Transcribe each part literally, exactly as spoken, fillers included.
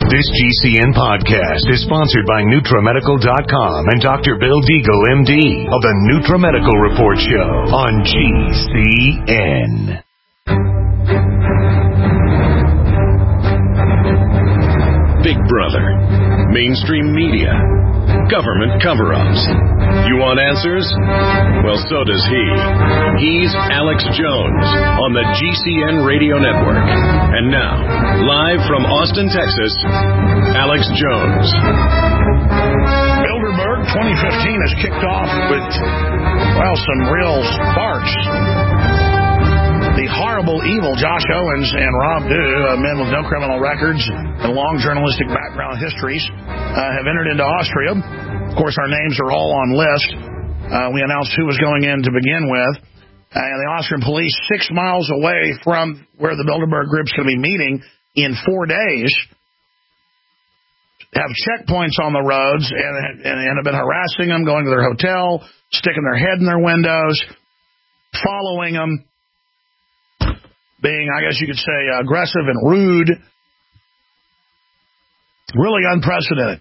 This G C N podcast is sponsored by NutraMedical dot com and Doctor Bill Deagle, M D, of the NutraMedical Report Show on G C N. Big Brother, mainstream media, government cover-ups. You want answers? Well, so does he. He's Alex Jones on the G C N Radio Network. And now, live from Austin, Texas, Alex Jones. Bilderberg twenty fifteen has kicked off with, well, some real sparks. The horrible, evil Josh Owens and Rob Dew, uh, men with no criminal records and long journalistic background histories, uh, have entered into Austria. Of course, our names are all on list. Uh, we announced who was going in to begin with. And the Austrian police, six miles away from where the Bilderberg group's going to be meeting in four days, have checkpoints on the roads and, and, and have been harassing them, going to their hotel, sticking their head in their windows, following them, being, I guess you could say, aggressive and rude. Really unprecedented.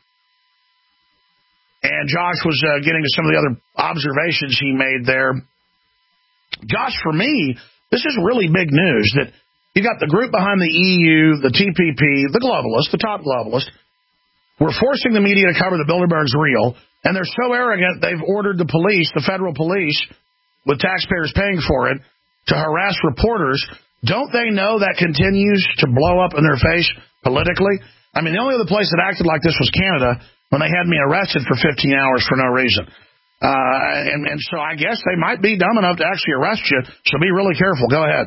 And Josh was uh, getting to some of the other observations he made there. Josh, for me, this is really big news that you got the group behind the E U, the T P P, the globalists, the top globalists. We're forcing the media to cover the Bilderberg's real, and they're so arrogant they've ordered the police, the federal police, with taxpayers paying for it, to harass reporters. Don't they know that continues to blow up in their face politically? I mean, the only other place that acted like this was Canada, when they had me arrested for fifteen hours for no reason. Uh, and, and so I guess they might be dumb enough to actually arrest you, so be really careful. Go ahead.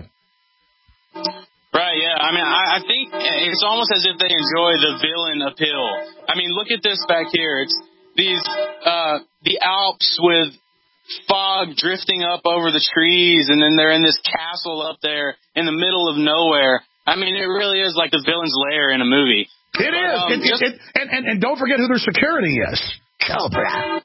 Right, yeah. I mean, I, I think it's almost as if they enjoy the villain appeal. I mean, look at this back here. It's these, uh, the Alps with fog drifting up over the trees, and then they're in this castle up there in the middle of nowhere. I mean, it really is like the villain's lair in a movie. It but, is. Um, it, just, it, it, and, and, and don't forget who their security is. Cobra.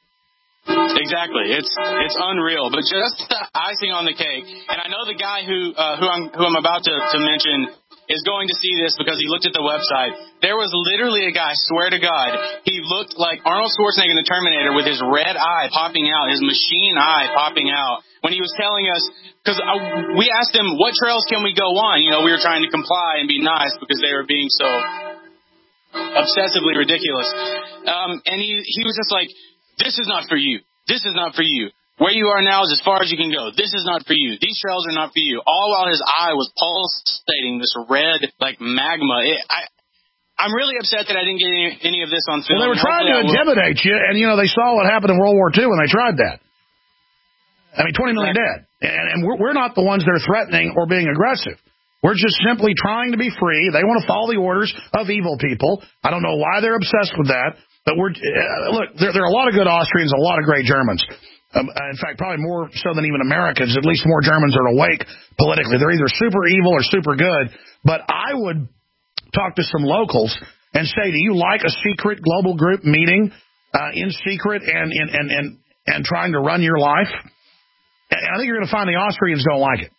Exactly. It's it's unreal. But just the icing on the cake, and I know the guy who uh, who I'm who I'm about to, to mention is going to see this because he looked at the website. There was literally a guy, swear to God, he looked like Arnold Schwarzenegger in The Terminator with his red eye popping out, his machine eye popping out, when he was telling us, because we asked him, what trails can we go on? You know, we were trying to comply and be nice because they were being so obsessively ridiculous. Um, and he, he was just like, this is not for you. This is not for you. Where you are now is as far as you can go. This is not for you. These trails are not for you. All while his eye was pulsating this red, like, magma. It, I, I'm really upset that I didn't get any, any of this on film. Well, they were trying to intimidate you, and, you know, they saw what happened in World War Two when they tried that. I mean, twenty million dead. And, and we're, we're not the ones that are threatening or being aggressive. We're just simply trying to be free. They want to follow the orders of evil people. I don't know why they're obsessed with that. But we're uh, look, there, there are a lot of good Austrians, a lot of great Germans. Um, in fact, probably more so than even Americans. At least more Germans are awake politically. They're either super evil or super good. But I would talk to some locals and say, do you like a secret global group meeting uh, in secret and, and, and, and, and trying to run your life? And I think you're going to find the Austrians don't like it.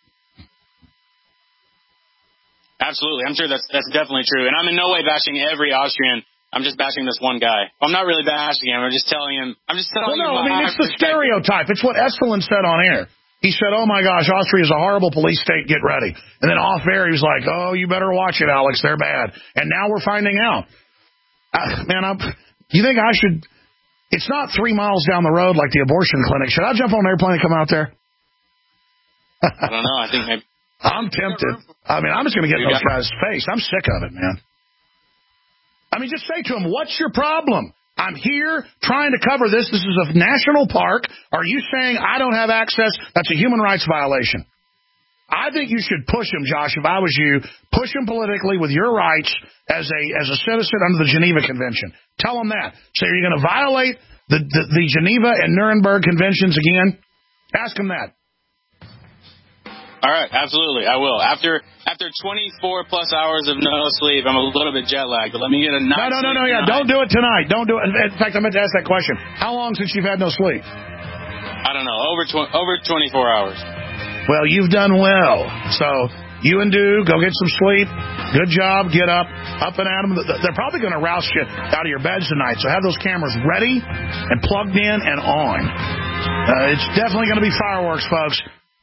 Absolutely. I'm sure that's that's definitely true. And I'm in no way bashing every Austrian. I'm just bashing this one guy. I'm not really bashing him. I'm just telling him. I'm just telling well, no, him. No, I mean, it's the stereotype. It's what Esalen said on air. He said, oh, my gosh, Austria is a horrible police state. Get ready. And then off air, he was like, oh, you better watch it, Alex. They're bad. And now we're finding out. Uh, man, I'm, you think I should – it's not three miles down the road like the abortion clinic. Should I jump on an airplane and come out there? I don't know. I think maybe. I'm tempted. I mean, I'm just going to get in those guys' face. I'm sick of it, man. I mean, just say to him, what's your problem? I'm here trying to cover this. This is a national park. Are you saying I don't have access? That's a human rights violation. I think you should push him, Josh, if I was you. Push him politically with your rights as a as a citizen under the Geneva Convention. Tell him that. Say, are you going to violate the, the, the Geneva and Nuremberg Conventions again? Ask him that. All right, absolutely, I will. After after twenty-four plus hours of no sleep, I'm a little bit jet lagged, but let me get a night. No, no, no, no, yeah, don't do it tonight. Don't do it. In fact, I meant to ask that question. How long since you've had no sleep? I don't know, over tw- over twenty-four hours. Well, you've done well. So You and Do, go get some sleep. Good job. Get up. Up and at them. They're probably going to rouse you out of your beds tonight. So have those cameras ready and plugged in and on. Uh, it's definitely going to be fireworks, folks.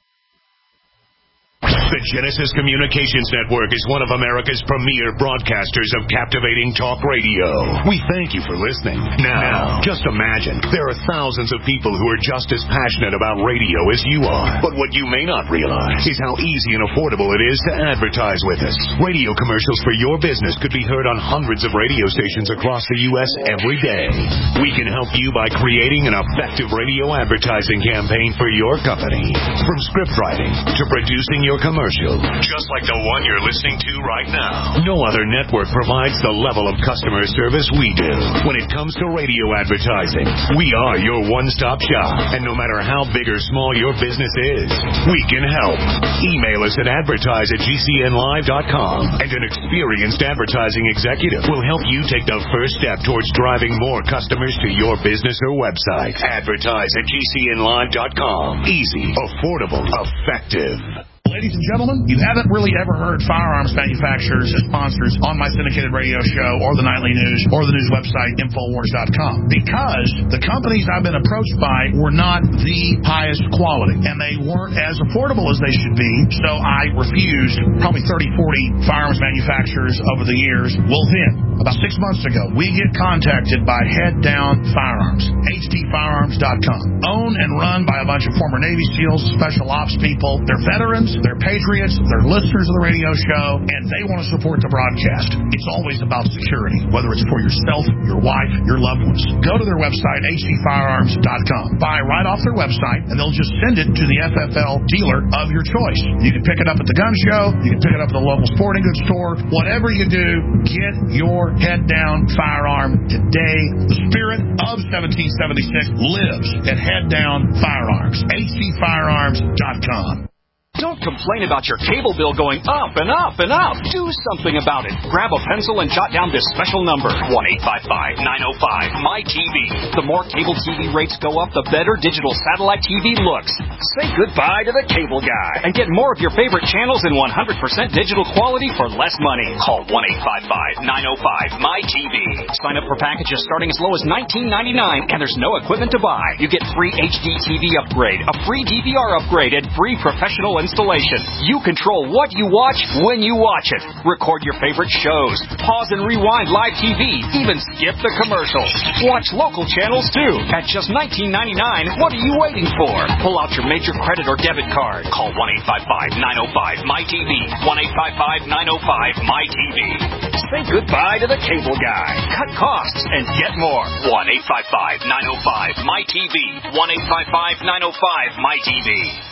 The Genesis Communications Network is one of America's premier broadcasters of captivating talk radio. We thank you for listening. Now, just imagine, there are thousands of people who are just as passionate about radio as you are. But what you may not realize is how easy and affordable it is to advertise with us. Radio commercials for your business could be heard on hundreds of radio stations across the U S every day. We can help you by creating an effective radio advertising campaign for your company. From script writing to producing your commercial, just like the one you're listening to right now. No other network provides the level of customer service we do. When it comes to radio advertising, we are your one-stop shop. And no matter how big or small your business is, we can help. Email us at advertise at G C N live dot com, and an experienced advertising executive will help you take the first step towards driving more customers to your business or website. Advertise at G C N live dot com. Easy, affordable, effective. Ladies and gentlemen, you haven't really ever heard firearms manufacturers as sponsors on my syndicated radio show or the nightly news or the news website Infowars dot com because the companies I've been approached by were not the highest quality and they weren't as affordable as they should be, so I refused probably thirty, forty firearms manufacturers over the years. Well then, about six months ago, we get contacted by Head Down Firearms, H D firearms dot com. Owned and run by a bunch of former Navy SEALs, special ops people. They're veterans. They're patriots, they're listeners of the radio show, and they want to support the broadcast. It's always about security, whether it's for yourself, your wife, your loved ones. Go to their website, H D firearms dot com. Buy right off their website, and they'll just send it to the F F L dealer of your choice. You can pick it up at the gun show, you can pick it up at the local sporting goods store. Whatever you do, get your head down firearm today. The spirit of seventeen seventy-six lives at Head Down Firearms, H D firearms dot com. Don't complain about your cable bill going up and up and up. Do something about it. Grab a pencil and jot down this special number, one eight five five, nine oh five, M Y T V. The more cable T V rates go up, the better digital satellite T V looks. Say goodbye to the cable guy and get more of your favorite channels in one hundred percent digital quality for less money. Call one eight five five, nine oh five, M Y T V. Sign up for packages starting as low as nineteen ninety-nine, and there's no equipment to buy. You get free H D T V upgrade, a free D V R upgrade, and free professional installation. You control what you watch when you watch it. Record your favorite shows. Pause and rewind live T V. Even skip the commercials. Watch local channels too. At just nineteen ninety-nine, what are you waiting for? Pull out your major credit or debit card. Call one eight five five, nine oh five, M Y T V. one eight five five, nine oh five, M Y T V. Say goodbye to the cable guy. Cut costs and get more. one eight five five, nine oh five, M Y T V. one eight five five, nine oh five, M Y T V.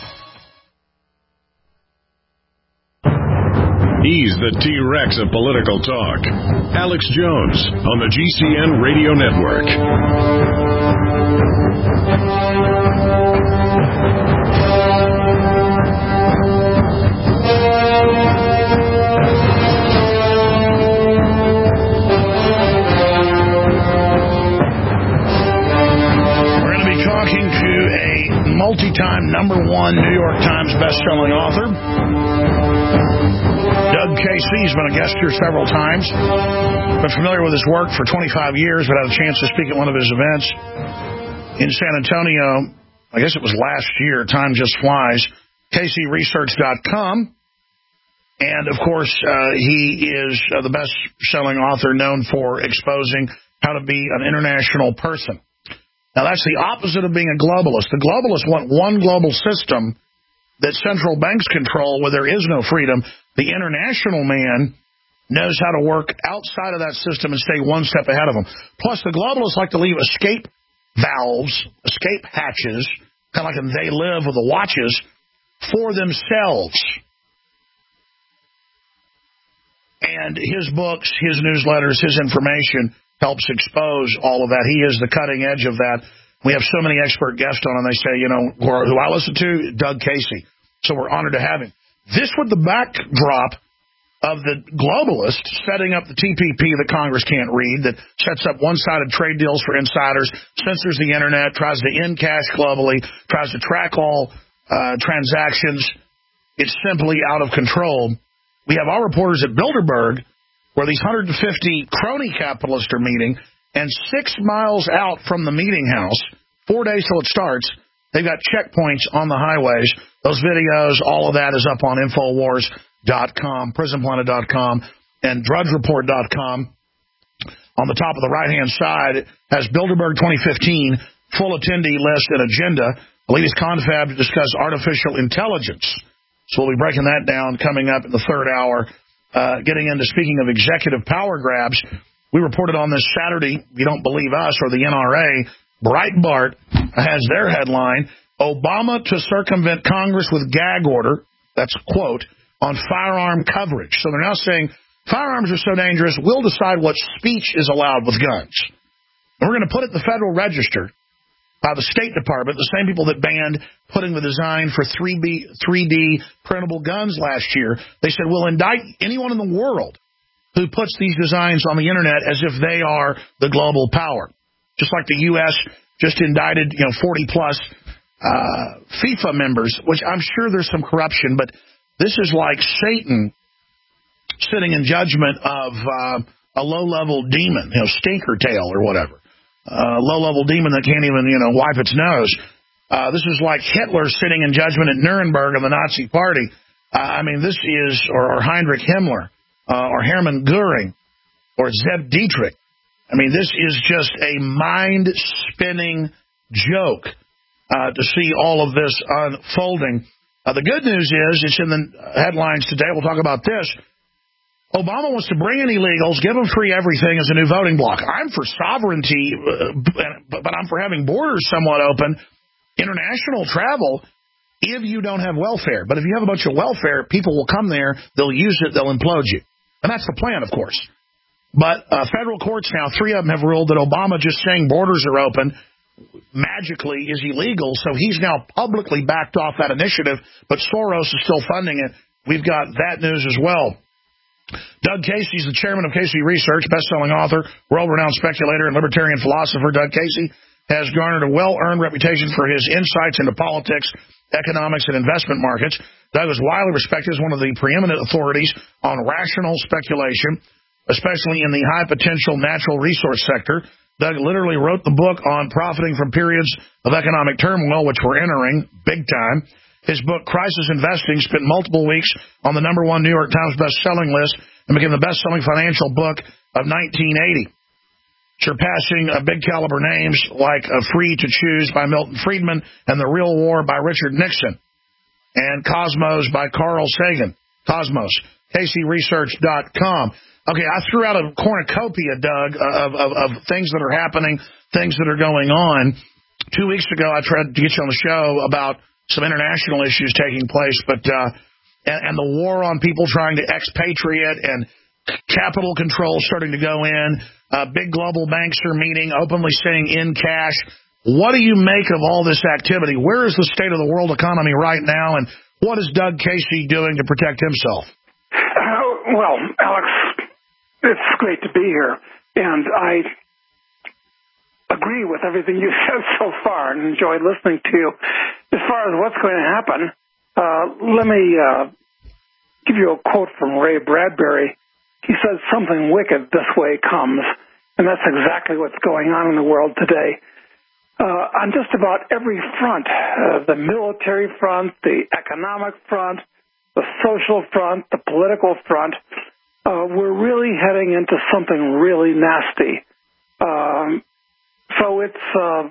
He's the T-Rex of political talk. Alex Jones on the G C N Radio Network. We're going to be talking to a multi-time number one New York Times best-selling author. Doug Casey's been a guest here several times. Been familiar with his work for twenty-five years, but had a chance to speak at one of his events in San Antonio. I guess it was last year. Time just flies. Casey Research dot com. And, of course, uh, he is uh, the best-selling author known for exposing how to be an international person. Now, that's the opposite of being a globalist. The globalists want one global system that central banks control where there is no freedom. The international man knows how to work outside of that system and stay one step ahead of them. Plus, the globalists like to leave escape valves, escape hatches, kind of like in They Live with the watches, for themselves. And his books, his newsletters, his information helps expose all of that. He is the cutting edge of that. We have so many expert guests on, and they say, you know, who I listen to, Doug Casey. So we're honored to have him. This with the backdrop of the globalists setting up the T P P that Congress can't read, that sets up one-sided trade deals for insiders, censors the Internet, tries to end cash globally, tries to track all uh, transactions. It's simply out of control. We have our reporters at Bilderberg, where these one hundred fifty crony capitalists are meeting, and six miles out from the meeting house, four days till it starts, they've got checkpoints on the highways. Those videos, all of that is up on Infowars dot com, Prison Planet dot com, and Drudge Report dot com. On the top of the right-hand side has Bilderberg twenty fifteen, full attendee list and agenda, the latest confab to discuss artificial intelligence. So we'll be breaking that down coming up in the third hour. Uh, getting into, speaking of executive power grabs, we reported on this Saturday, if you don't believe us or the N R A, Breitbart has their headline, Obama to circumvent Congress with gag order, that's a quote, on firearm coverage. So they're now saying firearms are so dangerous, we'll decide what speech is allowed with guns. And we're going to put it in the Federal Register by the State Department, the same people that banned putting the design for three D printable guns last year. They said, we'll indict anyone in the world who puts these designs on the Internet as if they are the global power. Just like the U S just indicted, you know, forty-plus uh, FIFA members, which I'm sure there's some corruption, but this is like Satan sitting in judgment of uh, a low-level demon, you know, stinker tail or whatever. A uh, low-level demon that can't even, you know, wipe its nose. Uh, this is like Hitler sitting in judgment at Nuremberg of the Nazi Party. Uh, I mean, this is, or, or Heinrich Himmler, uh, or Hermann Goering, or Zeb Dietrich. I mean, this is just a mind-spinning joke uh, to see all of this unfolding. Uh, the good news is, it's in the headlines today, we'll talk about this, Obama wants to bring in illegals, give them free everything as a new voting bloc. I'm for sovereignty, uh, but I'm for having borders somewhat open, international travel, if you don't have welfare. But if you have a bunch of welfare, people will come there, they'll use it, they'll implode you. And that's the plan, of course. But uh, federal courts now, three of them have ruled that Obama just saying borders are open magically is illegal, so he's now publicly backed off that initiative, but Soros is still funding it. We've got that news as well. Doug Casey is the chairman of Casey Research, best-selling author, world-renowned speculator, and libertarian philosopher. Doug Casey has garnered a well-earned reputation for his insights into politics, economics, and investment markets. Doug is widely respected as one of the preeminent authorities on rational speculation, especially in the high-potential natural resource sector. Doug literally wrote the book on profiting from periods of economic turmoil, which we're entering big time. His book, Crisis Investing, spent multiple weeks on the number one New York Times best-selling list and became the best-selling financial book of nineteen eighty, surpassing uh, big-caliber names like uh, Free to Choose by Milton Friedman and The Real War by Richard Nixon and Cosmos by Carl Sagan. Cosmos, Casey Research dot com. Okay, I threw out a cornucopia, Doug, of, of, of things that are happening, things that are going on. Two weeks ago, I tried to get you on the show about some international issues taking place, but uh, and, and the war on people trying to expatriate and capital control starting to go in. Uh, big global banks are meeting, openly saying in cash. What do you make of all this activity? Where is the state of the world economy right now, and what is Doug Casey doing to protect himself? Uh, well, Alex, it's great to be here, and I agree with everything you said so far and enjoyed listening to you. As far as what's going to happen, uh, let me uh, give you a quote from Ray Bradbury. He says, something wicked this way comes, and that's exactly what's going on in the world today. Uh, on just about every front, uh, the military front, the economic front, the social front, the political front, uh, we're really heading into something really nasty. Um, so it's uh,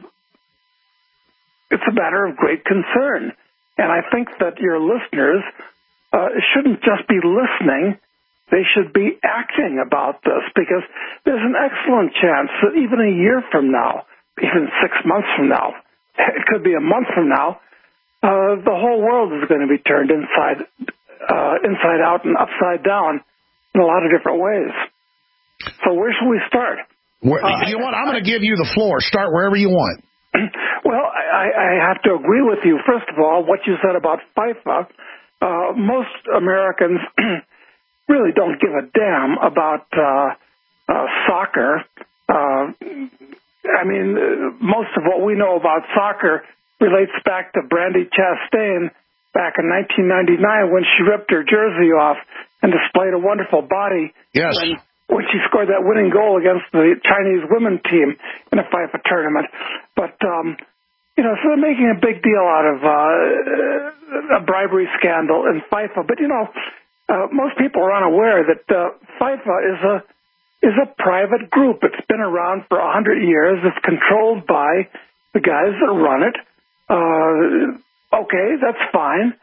it's a matter of great concern. And I think that your listeners uh, shouldn't just be listening. They should be acting about this, because there's an excellent chance that even a year from now, even six months from now, it could be a month from now, uh, the whole world is going to be turned inside, uh, inside out and upside down in a lot of different ways. So where should we start? Where, uh, you know what? I'm going to give you the floor. Start wherever you want. Well, I, I have to agree with you. First of all, what you said about FIFA, uh, most Americans really don't give a damn about uh, uh, soccer. Uh, I mean, uh, most of what we know about soccer relates back to Brandy Chastain back in nineteen ninety-nine when she ripped her jersey off and displayed a wonderful body. Yes. When, when she scored that winning goal against the Chinese women team in a FIFA tournament. But, um, you know, so they're making a big deal out of uh, a bribery scandal in FIFA. But, you know, uh, most people are unaware that uh, FIFA is a is a private group. It's been around for a hundred years. It's controlled by the guys that run it. Uh, okay, that's fine.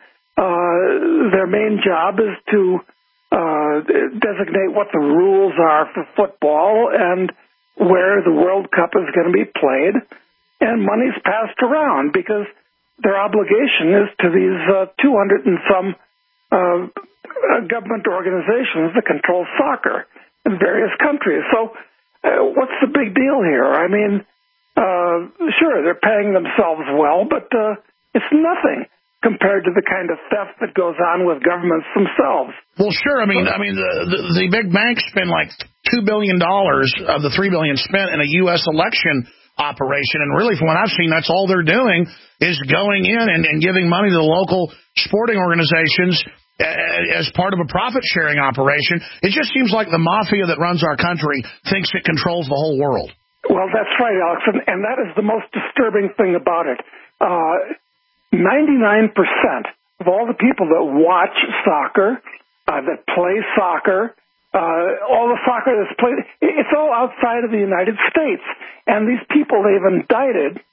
Uh, their main job is to uh, designate what the rules are for football and where the World Cup is going to be played. And money's passed around because their obligation is to these uh, two hundred and some uh, government organizations that control soccer in various countries. So uh, what's the big deal here? I mean, uh, sure, they're paying themselves well, but uh, it's nothing compared to the kind of theft that goes on with governments themselves. Well, sure. I mean, I mean, the, the, the big banks spend like two billion dollars of the three billion dollars spent in a U S election operation. And really, from what I've seen, that's all they're doing is going in and, and giving money to the local sporting organizations as part of a profit-sharing operation. It just seems like the mafia that runs our country thinks it controls the whole world. Well, that's right, Alex, and, and that is the most disturbing thing about it. Uh, ninety-nine percent of all the people that watch soccer, uh, that play soccer, uh, all the soccer that's played, it's all outside of the United States. And these people they've indicted,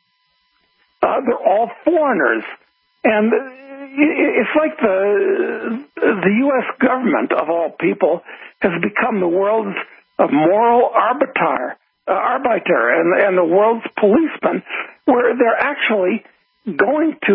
uh, they're all foreigners. And it's like the the U S government, of all people, has become the world's moral arbiter, uh, arbiter and, and the world's policeman, where they're actually going to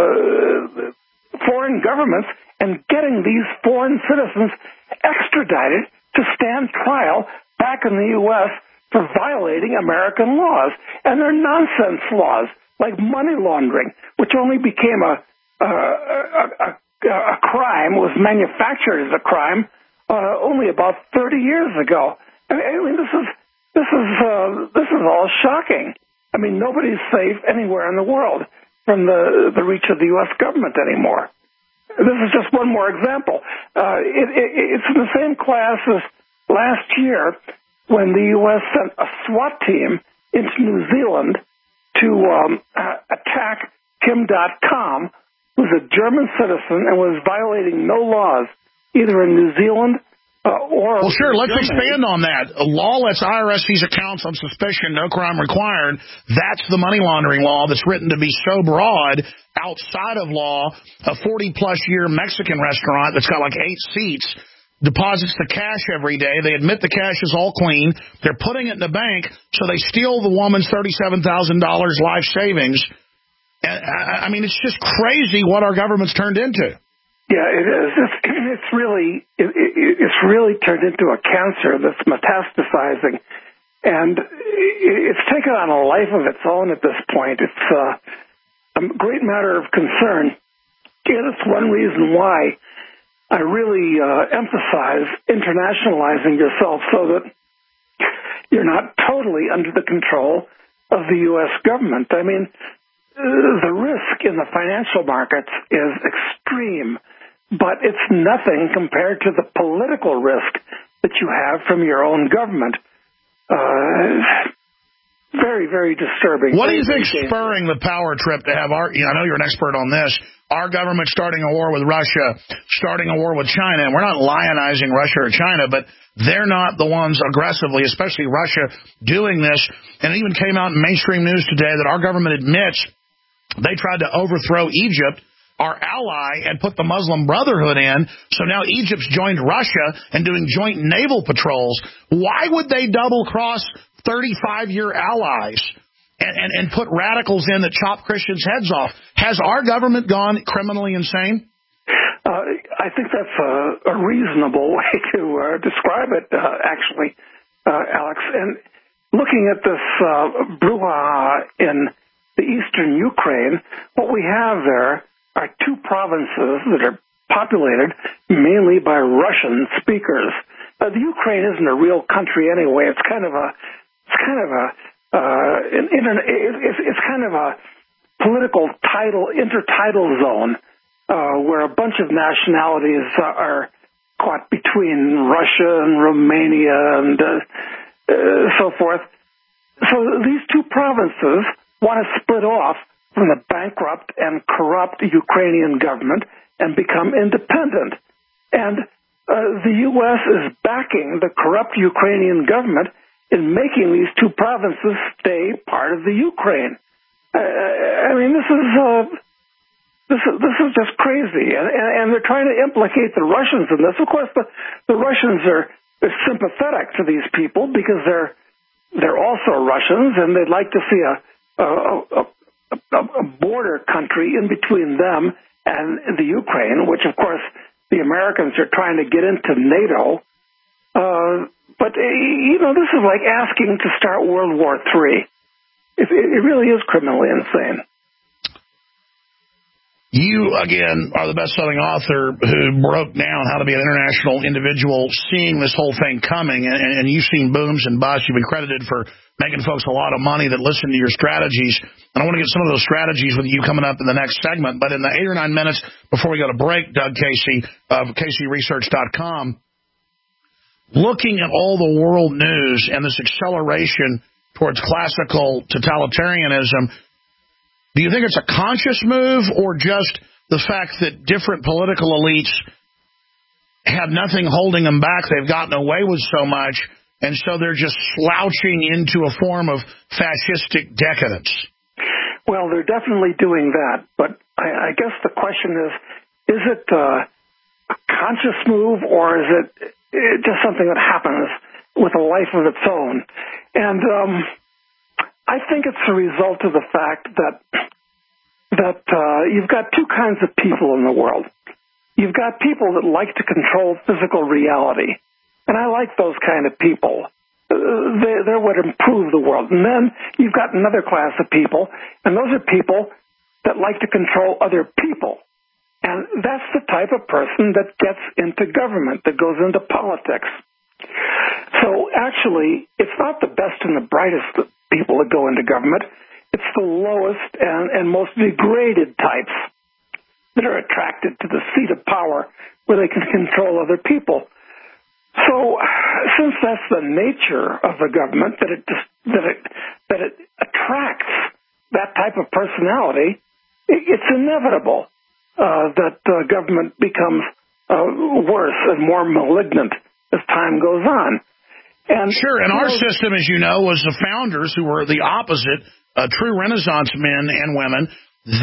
uh, foreign governments and getting these foreign citizens extradited to stand trial back in the U S for violating American laws. And they're nonsense laws, like money laundering, which only became a Uh, a, a, a crime, was manufactured as a crime uh, only about thirty years ago. I mean, I mean this is this is uh, this is all shocking. I mean, nobody's safe anywhere in the world from the the reach of the U S government anymore. This is just one more example. Uh, it, it, it's in the same class as last year when the U S sent a SWAT team into New Zealand to um, uh, attack Kim dot com, was a German citizen and was violating no laws, either in New Zealand uh, or... Well, sure, let's Germany. expand on that. A law lets I R S seize accounts on suspicion, no crime required. That's the money laundering law that's written to be so broad. Outside of law, a forty-plus year Mexican restaurant that's got like eight seats deposits the cash every day. They admit the cash is all clean. They're putting it in the bank, so they steal the woman's thirty-seven thousand dollars life savings. And, I mean, it's just crazy what our government's turned into. Yeah, it is. It's, it's really, it, it's really turned into a cancer that's metastasizing, and it's taken on a life of its own at this point. It's uh, a great matter of concern, and it's one reason why I really uh, emphasize internationalizing yourself so that you're not totally under the control of the U S government. I mean, the risk in the financial markets is extreme, but it's nothing compared to the political risk that you have from your own government. Uh, very, very disturbing. What do you think spurring the power trip to have our, you know, I know you're an expert on this, our government starting a war with Russia, starting a war with China, and we're not lionizing Russia or China, but they're not the ones aggressively, especially Russia, doing this. And it even came out in mainstream news today that our government admits they tried to overthrow Egypt, our ally, and put the Muslim Brotherhood in. So now Egypt's joined Russia and doing joint naval patrols. Why would they double-cross thirty-five-year allies and, and, and put radicals in that chop Christians' heads off? Has our government gone criminally insane? Uh, I think that's a, a reasonable way to uh, describe it, uh, actually, uh, Alex. And looking at this uh, brouhaha in the eastern Ukraine, what we have there are two provinces that are populated mainly by Russian speakers. Uh, the Ukraine isn't a real country anyway. It's kind of a, it's kind of a, uh, an, an, it's, it's kind of a political tidal, intertidal zone uh, where a bunch of nationalities are caught between Russia and Romania and uh, uh, so forth. So these two provinces want to split off from the bankrupt and corrupt Ukrainian government and become independent. And uh, the U S is backing the corrupt Ukrainian government in making these two provinces stay part of the Ukraine. Uh, I mean, this is... Uh, This is, this is just crazy, and, and, and they're trying to implicate the Russians in this. Of course, the, the Russians are, are sympathetic to these people because they're they're also Russians, and they'd like to see a a, a, a, a border country in between them and the Ukraine, which, of course, the Americans are trying to get into NATO. Uh, but, you know, this is like asking to start World War Three. It, it really is criminally insane. You, again, are the best-selling author who broke down how to be an international individual seeing this whole thing coming, and, and you've seen booms and busts. You've been credited for making folks a lot of money that listen to your strategies, and I want to get some of those strategies with you coming up in the next segment. But in the eight or nine minutes before we go to break, Doug Casey of Casey Research dot com, looking at all the world news and this acceleration towards classical totalitarianism, do you think it's a conscious move or just the fact that different political elites have nothing holding them back? They've gotten away with so much, and so they're just slouching into a form of fascistic decadence. Well, they're definitely doing that, but I, I guess the question is, is it uh, a conscious move or is it, it just something that happens with a life of its own? And um I think it's a result of the fact that that uh, you've got two kinds of people in the world. You've got people that like to control physical reality, and I like those kind of people. Uh, they, they're what improve the world. And then you've got another class of people, and those are people that like to control other people. And that's the type of person that gets into government, that goes into politics. So actually, it's not the best and the brightest people that go into government. It's the lowest and, and most degraded types that are attracted to the seat of power where they can control other people. So since that's the nature of the government, that it just, that it that it attracts that type of personality, it's inevitable uh, that uh, government becomes uh, worse and more malignant as time goes on. And sure, and our system, as you know, was the founders who were the opposite, uh, true Renaissance men and women.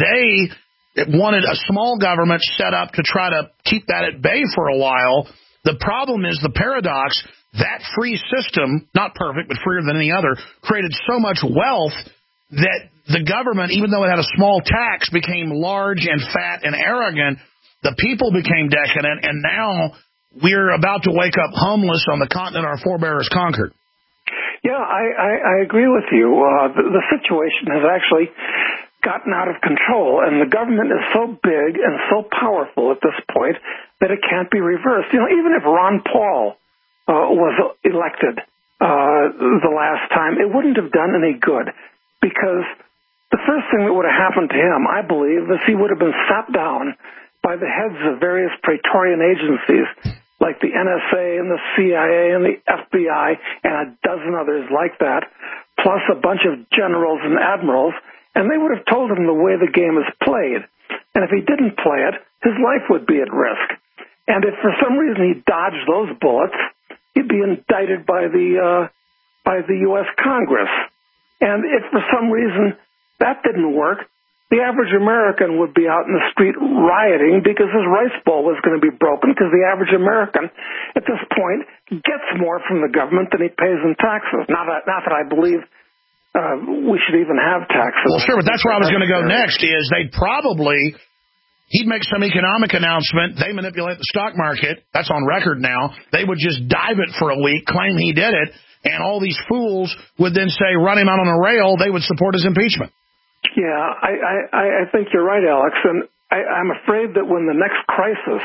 They wanted a small government set up to try to keep that at bay for a while. The problem is the paradox, that free system, not perfect, but freer than any other, created so much wealth that the government, even though it had a small tax, became large and fat and arrogant. The people became decadent, and now we're about to wake up homeless on the continent our forebears conquered. Yeah, I, I, I agree with you. Uh, the, the situation has actually gotten out of control, and the government is so big and so powerful at this point that it can't be reversed. You know, even if Ron Paul uh, was elected uh, the last time, it wouldn't have done any good, because the first thing that would have happened to him, I believe, is he would have been sat down by the heads of various Praetorian agencies like the N S A and the C I A and the F B I and a dozen others like that, plus a bunch of generals and admirals, and they would have told him the way the game is played. And if he didn't play it, his life would be at risk. And if for some reason he dodged those bullets, he'd be indicted by the uh, by the U S Congress. And if for some reason that didn't work, the average American would be out in the street rioting because his rice bowl was going to be broken, because the average American at this point gets more from the government than he pays in taxes. Not that, not that I believe uh, we should even have taxes. Well, sure, but that's where I was going to go next, is they'd probably, he'd make some economic announcement, they manipulate the stock market, that's on record now, they would just dive it for a week, claim he did it, and all these fools would then say, run him out on a rail, they would support his impeachment. Yeah, I, I, I think you're right, Alex, and I, I'm afraid that when the next crisis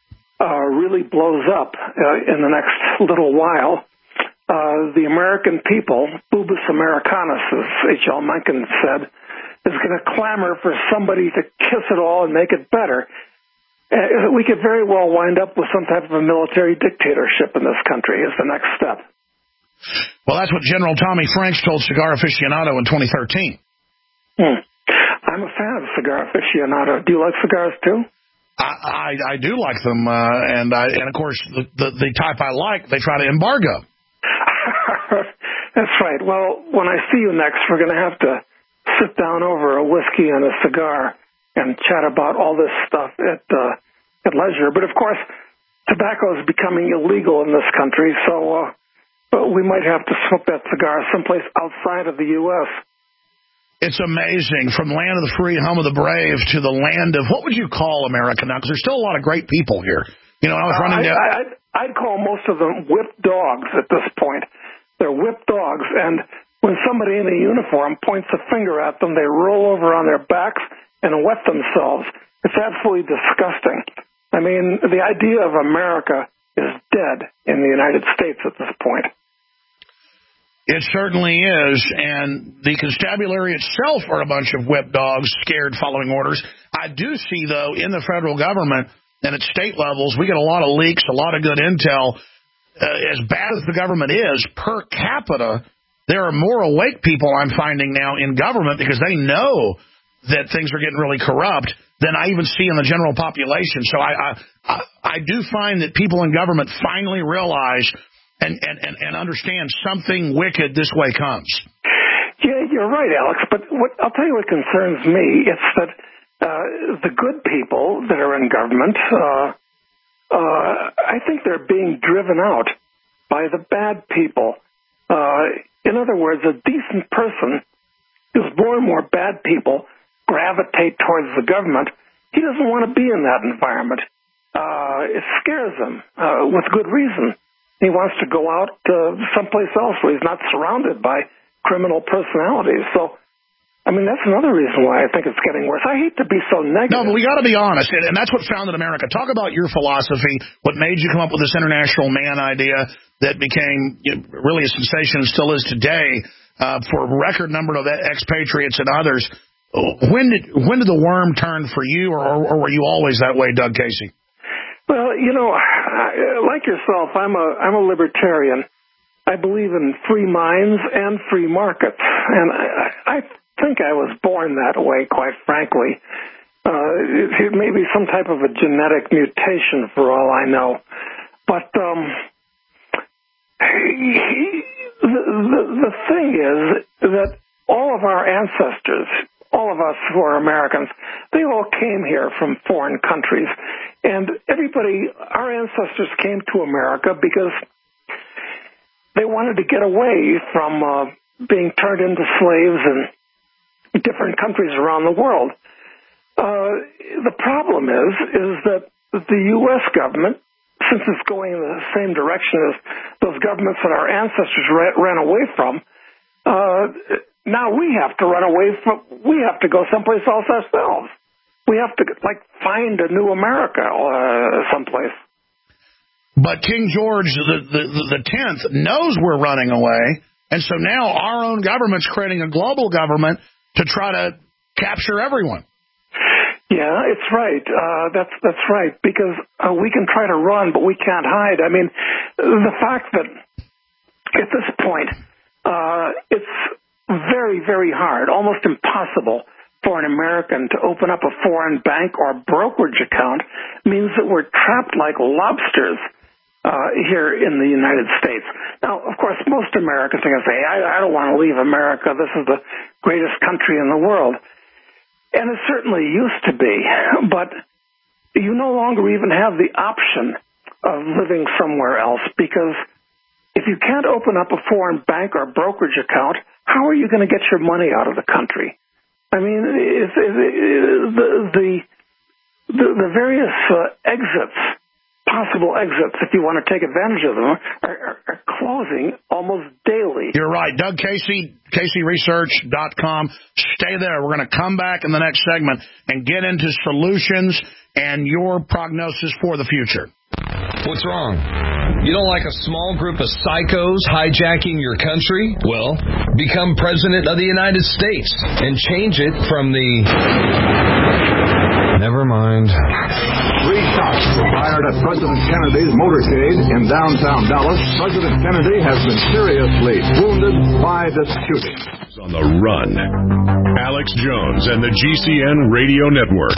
uh, really blows up uh, in the next little while, uh, the American people, Bubis Americanus, as H L Mencken said, is going to clamor for somebody to kiss it all and make it better. uh, we could very well wind up with some type of a military dictatorship in this country as the next step. Well, that's what General Tommy Franks told Cigar Aficionado in twenty thirteen. Hmm. I'm a fan of Cigar Aficionado. Do you like cigars, too? I, I, I do like them, uh, and, I, and, of course, the, the, the type I like, they try to embargo. That's right. Well, when I see you next, we're going to have to sit down over a whiskey and a cigar and chat about all this stuff at uh, at leisure. But, of course, tobacco is becoming illegal in this country, so uh, but we might have to smoke that cigar someplace outside of the U S It's amazing. From land of the free, home of the brave, to the land of, what would you call America now? Because there's still a lot of great people here. You know, I was uh, running I, down... I, I'd, I'd call most of them whipped dogs at this point. They're whipped dogs, and when somebody in a uniform points a finger at them, they roll over on their backs and wet themselves. It's absolutely disgusting. I mean, the idea of America is dead in the United States at this point. It certainly is, and the constabulary itself are a bunch of whip dogs, scared, following orders. I do see, though, in the federal government and at state levels, we get a lot of leaks, a lot of good intel. Uh, as bad as the government is, per capita, there are more awake people I'm finding now in government because they know that things are getting really corrupt than I even see in the general population. So I I, I, I do find that people in government finally realize and, and, and, and understand something wicked this way comes. Yeah, you're right, Alex. But what, I'll tell you what concerns me. It's that uh, the good people that are in government, uh, uh, I think they're being driven out by the bad people. Uh, in other words, a decent person, as more and more bad people gravitate towards the government, he doesn't want to be in that environment. Uh, it scares him, uh, with good reason. He wants to go out uh, someplace else where he's not surrounded by criminal personalities. So, I mean, that's another reason why I think it's getting worse. I hate to be so negative. No, but we got to be honest, and that's what founded America. Talk about your philosophy, what made you come up with this international man idea that became you know, really a sensation and still is today uh, for a record number of expatriates and others. When did when did the worm turn for you, or, or, or were you always that way, Doug Casey? Well, you know, like yourself, I'm a I'm a libertarian. I believe in free minds and free markets, and I, I think I was born that way, quite frankly. Uh, it, it may be some type of a genetic mutation for all I know. But um, the, the, the thing is that all of our ancestors, all of us who are Americans, they all came here from foreign countries. And everybody, our ancestors came to America because they wanted to get away from uh, being turned into slaves in different countries around the world. Uh, the problem is, is that the U S government, since it's going in the same direction as those governments that our ancestors ran, ran away from, uh, now we have to run away from, we have to go someplace else ourselves. We have to, like, find a new America uh, someplace. But King George the, the, the tenth knows we're running away, and so now our own government's creating a global government to try to capture everyone. Yeah, it's right. Uh, that's that's right, because uh, we can try to run, but we can't hide. I mean, the fact that at this point uh, it's very, very hard, almost impossible, for an American to open up a foreign bank or brokerage account means that we're trapped like lobsters uh, here in the United States. Now, of course, most Americans are going to say, I, I don't want to leave America. This is the greatest country in the world. And it certainly used to be. But you no longer even have the option of living somewhere else, because if you can't open up a foreign bank or brokerage account, how are you going to get your money out of the country? I mean, it's, it's, it's, the, the the the various uh, exits, possible exits, if you want to take advantage of them, are, are, are closing almost daily. You're right. Doug Casey, Casey Research dot com. Stay there. We're going to come back in the next segment and get into solutions and your prognosis for the future. What's wrong? You don't like a small group of psychos hijacking your country? Well, become President of the United States and change it from the... Never mind. Three shots were fired at President Kennedy's motorcade in downtown Dallas. President Kennedy has been seriously wounded by this shooting. On the run. Alex Jones and the G C N Radio Network.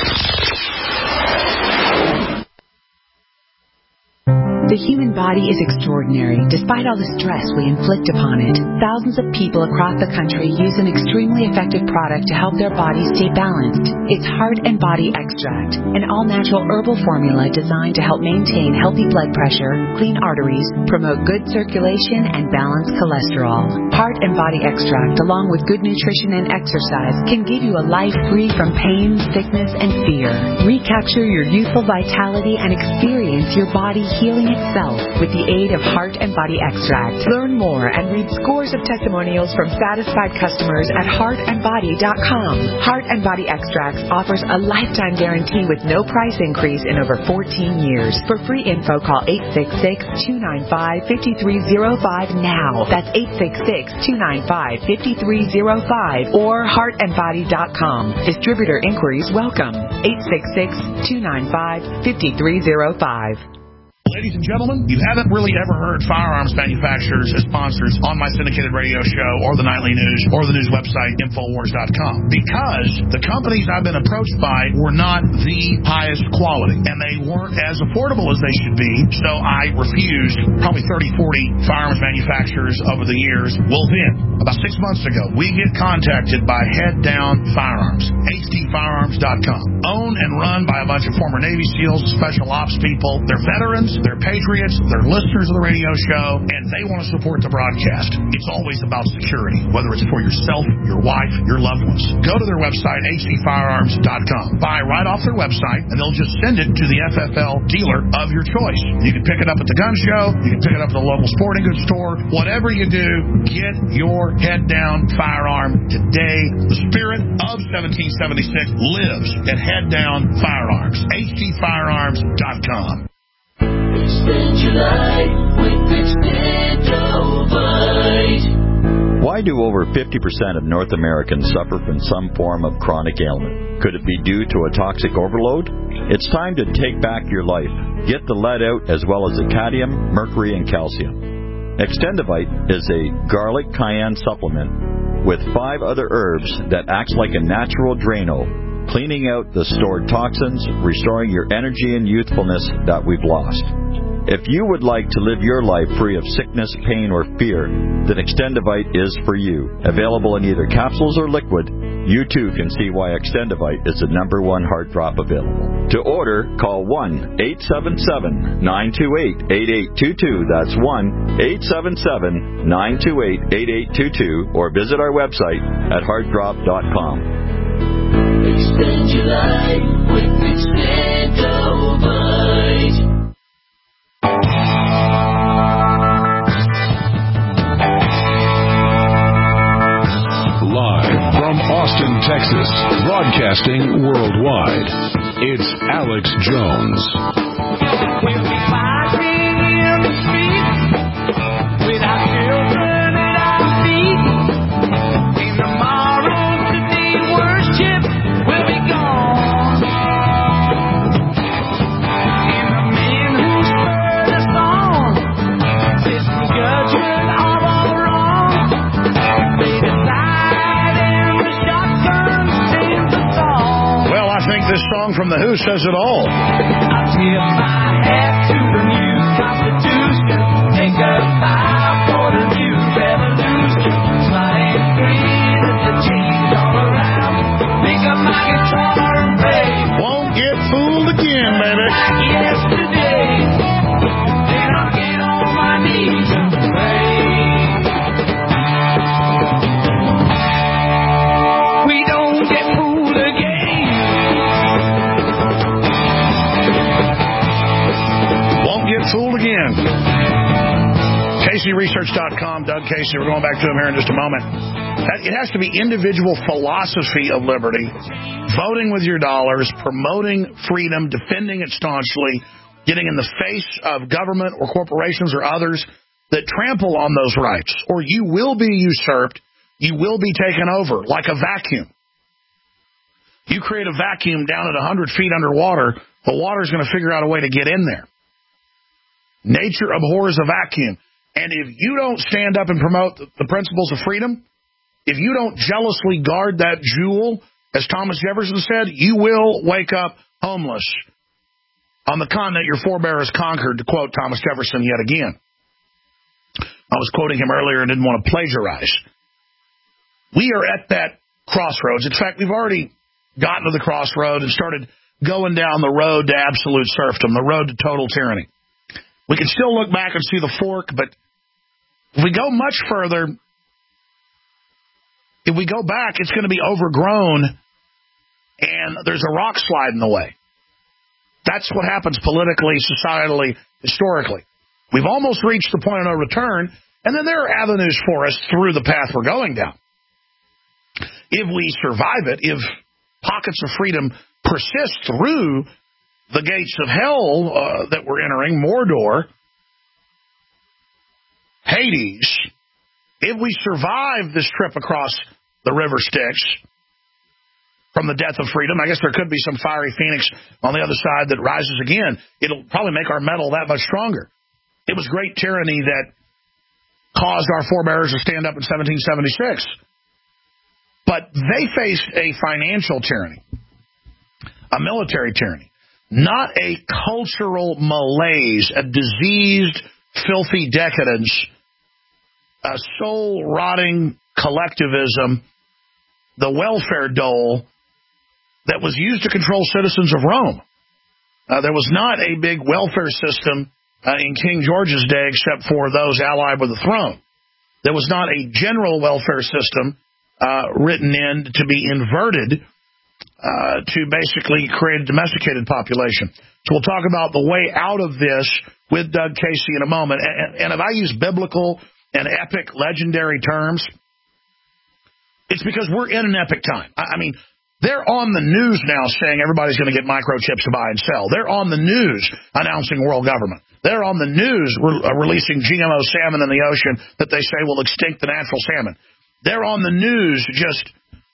The human body is extraordinary, despite all the stress we inflict upon it. Thousands of people across the country use an extremely effective product to help their bodies stay balanced. It's Heart and Body Extract, an all-natural herbal formula designed to help maintain healthy blood pressure, clean arteries, promote good circulation, and balance cholesterol. Heart and Body Extract, along with good nutrition and exercise, can give you a life free from pain, sickness, and fear. Recapture your youthful vitality and experience your body healing itself with the aid of Heart and Body Extract. Learn more and read scores of testimonials from satisfied customers at heart and body dot com. Heart and Body Extracts offers a lifetime guarantee with no price increase in over fourteen years. For free info, call eight six six, two nine five, five three zero five now. That's eight six six, two nine five, five three zero five or heart and body dot com. Distributor inquiries welcome. eight six six, two nine five, five three zero five. Ladies and gentlemen, you haven't really ever heard firearms manufacturers as sponsors on my syndicated radio show or the nightly news or the news website, Infowars dot com, because the companies I've been approached by were not the highest quality, and they weren't as affordable as they should be, so I refused probably thirty, forty firearms manufacturers over the years. Well then, about six months ago, we get contacted by Head Down Firearms, H D firearms dot com, owned and run by a bunch of former Navy SEALs, special ops people. They're veterans, they're patriots, they're listeners of the radio show, and they want to support the broadcast. It's always about security, whether it's for yourself, your wife, your loved ones. Go to their website, H D firearms dot com. Buy right off their website, and they'll just send it to the F F L dealer of your choice. You can pick it up at the gun show, you can pick it up at the local sporting goods store. Whatever you do, get your head down firearm today. The spirit of seventeen seventy-six lives at Head Down Firearms. H D firearms dot com. Extend your life with Extendovite. Why do over fifty percent of North Americans suffer from some form of chronic ailment? Could it be due to a toxic overload? It's time to take back your life. Get the lead out as well as the cadmium, mercury, and calcium. Extendovite is a garlic cayenne supplement with five other herbs that acts like a natural Drano, cleaning out the stored toxins, restoring your energy and youthfulness that we've lost. If you would like to live your life free of sickness, pain, or fear, then Extendovite is for you. Available in either capsules or liquid, you too can see why Extendovite is the number one heart drop available. To order, call one eight seven seven, nine two eight, eight eight two two. That's one eight seven seven, nine two eight, eight eight two two, or visit our website at heart drop dot com. Extend your life with Extendovite. Live from Austin, Texas, broadcasting worldwide, it's Alex Jones. We'll be fighting in the streets with our children at our feet. And tomorrow to be worship will be gone. And the men who spurred us on, this judgment of all wrong, they decide and the shotgun sings the song. Well, I think this song from The Who says it all. I tip my hat to the new Constitution. Take a bow for the new revolution. Flying free, let the change all around. Pick up my guitar and play. Won't get fooled again, baby. Like yesterday. Then I'll get on my knees and pray. We don't get fooled again. Won't get fooled again. Casey Research dot com, Doug Casey. We're going back to him here in just a moment. It has to be individual philosophy of liberty, voting with your dollars, promoting freedom, defending it staunchly, getting in the face of government or corporations or others that trample on those rights, or you will be usurped, you will be taken over like a vacuum. You create a vacuum down at one hundred feet underwater, the water is going to figure out a way to get in there. Nature abhors a vacuum. And if you don't stand up and promote the principles of freedom, if you don't jealously guard that jewel, as Thomas Jefferson said, you will wake up homeless on the continent your forebears conquered, to quote Thomas Jefferson yet again. I was quoting him earlier and didn't want to plagiarize. We are at that crossroads. In fact, we've already gotten to the crossroad and started going down the road to absolute serfdom, the road to total tyranny. We can still look back and see the fork, but if we go much further, if we go back, it's going to be overgrown, and there's a rock slide in the way. That's what happens politically, societally, historically. We've almost reached the point of no return, and then there are avenues for us through the path we're going down. If we survive it, if pockets of freedom persist through the gates of hell uh, that we're entering, Mordor, Hades, if we survive this trip across the river Styx from the death of freedom, I guess there could be some fiery phoenix on the other side that rises again. It'll probably make our metal that much stronger. It was great tyranny that caused our forebears to stand up in seventeen seventy-six. But they faced a financial tyranny, a military tyranny, not a cultural malaise, a diseased, filthy decadence, a soul-rotting collectivism, the welfare dole that was used to control citizens of Rome. Uh, there was not a big welfare system uh, in King George's day except for those allied with the throne. There was not a general welfare system uh, written in to be inverted uh, to basically create a domesticated population. So we'll talk about the way out of this with Doug Casey in a moment. And, and if I use biblical and epic, legendary terms, it's because we're in an epic time. I, I mean, they're on the news now saying everybody's going to get microchips to buy and sell. They're on the news announcing world government. They're on the news re- uh, releasing G M O salmon in the ocean that they say will extinct the natural salmon. They're on the news just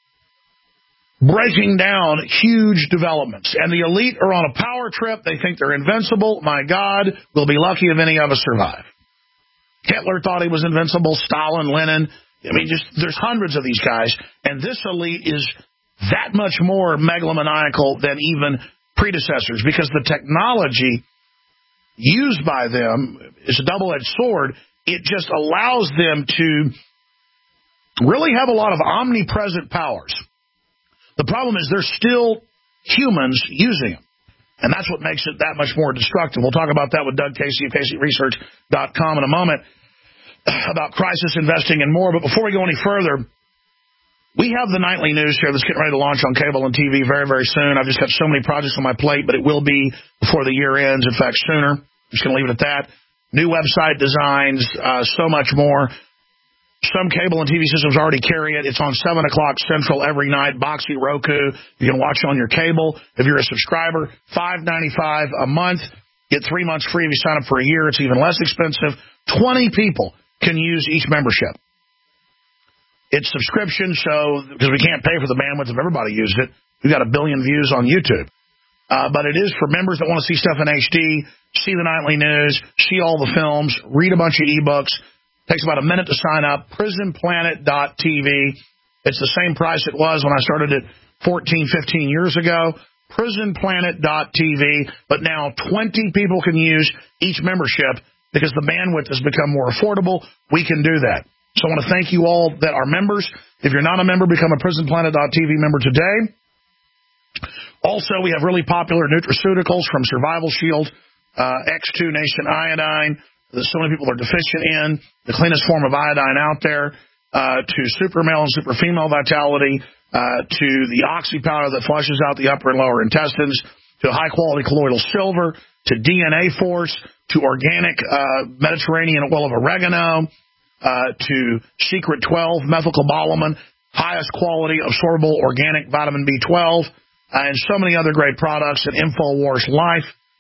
breaking down huge developments. And the elite are on a power trip. They think they're invincible. My God, we'll be lucky if any of us survive. Hitler thought he was invincible. Stalin, Lenin. I mean, just there's hundreds of these guys. And this elite is that much more megalomaniacal than even predecessors because the technology used by them is a double-edged sword. It just allows them to really have a lot of omnipresent powers. The problem is there's still humans using them, and that's what makes it that much more destructive. We'll talk about that with Doug Casey of Casey Research dot com in a moment about crisis investing and more. But before we go any further, we have the nightly news here that's getting ready to launch on cable and T V very, very soon. I've just got so many projects on my plate, but it will be before the year ends. In fact, sooner. I'm just going to leave it at that. New website designs, uh, so much more. Some cable and T V systems already carry it. It's on seven o'clock Central every night. Boxy, Roku. You can watch it on your cable. If you're a subscriber, five ninety-five a month. Get three months free if you sign up for a year. It's even less expensive. twenty people can use each membership. It's subscription, so because we can't pay for the bandwidth if everybody used it. We've got a billion views on YouTube. Uh, but it is for members that want to see stuff in H D, see the nightly news, see all the films, read a bunch of ebooks. Takes about a minute to sign up. prison planet dot t v. It's the same price it was when I started it fourteen, fifteen years ago. prison planet dot t v. But now twenty people can use each membership because the bandwidth has become more affordable. We can do that. So I want to thank you all that are members. If you're not a member, become a prison planet dot t v member today. Also, we have really popular nutraceuticals from Survival Shield, uh, X two Nation Iodine, that so many people are deficient in, the cleanest form of iodine out there, uh, to super male and super female vitality, uh, to the oxy powder that flushes out the upper and lower intestines, to high-quality colloidal silver, to D N A Force, to organic uh, Mediterranean oil of oregano, uh, to Secret twelve methylcobalamin, highest quality absorbable organic vitamin B twelve, uh, and so many other great products at InfoWars Life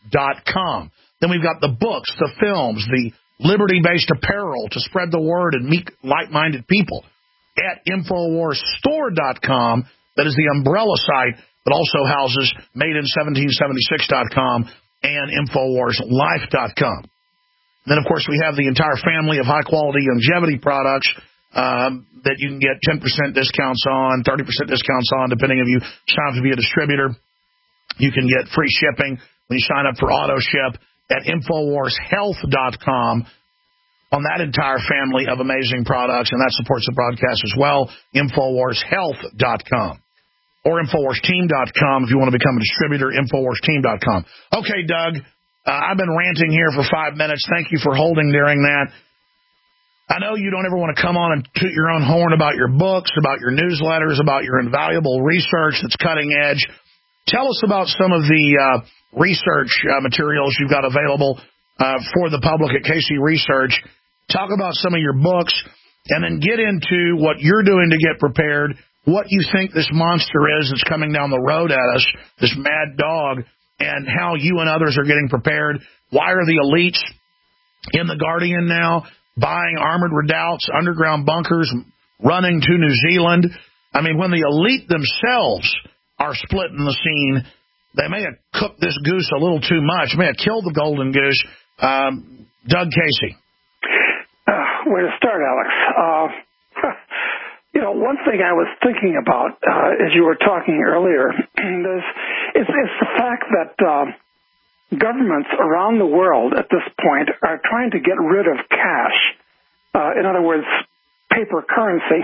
dot com. Then we've got the books, the films, the liberty-based apparel to spread the word and meet like-minded people at Infowars Store dot com. That is the umbrella site that also houses Made in seventeen seventy-six dot com and Infowars Life dot com. Then, of course, we have the entire family of high-quality longevity products um, that you can get ten percent discounts on, thirty percent discounts on, depending if you sign up to be a distributor. You can get free shipping when you sign up for AutoShip at Infowars Health dot com on that entire family of amazing products, and that supports the broadcast as well, Infowars Health dot com. Or Infowars Team dot com if you want to become a distributor, Infowars Team dot com. Okay, Doug, uh, I've been ranting here for five minutes. Thank you for holding during that. I know you don't ever want to come on and toot your own horn about your books, about your newsletters, about your invaluable research that's cutting edge. Tell us about some of the uh, research uh, materials you've got available uh, for the public at K C Research. Talk about some of your books, and then get into what you're doing to get prepared, what you think this monster is that's coming down the road at us, this mad dog, and how you and others are getting prepared. Why are the elites in the Guardian now buying armored redoubts, underground bunkers, running to New Zealand? I mean, when the elite themselves are splitting the scene, they may have cooked this goose a little too much, may have killed the golden goose. Um, Doug Casey. Uh, where to start, Alex? Uh, you know, one thing I was thinking about uh, as you were talking earlier is, is, is the fact that uh, governments around the world at this point are trying to get rid of cash. Uh, in other words, paper currency.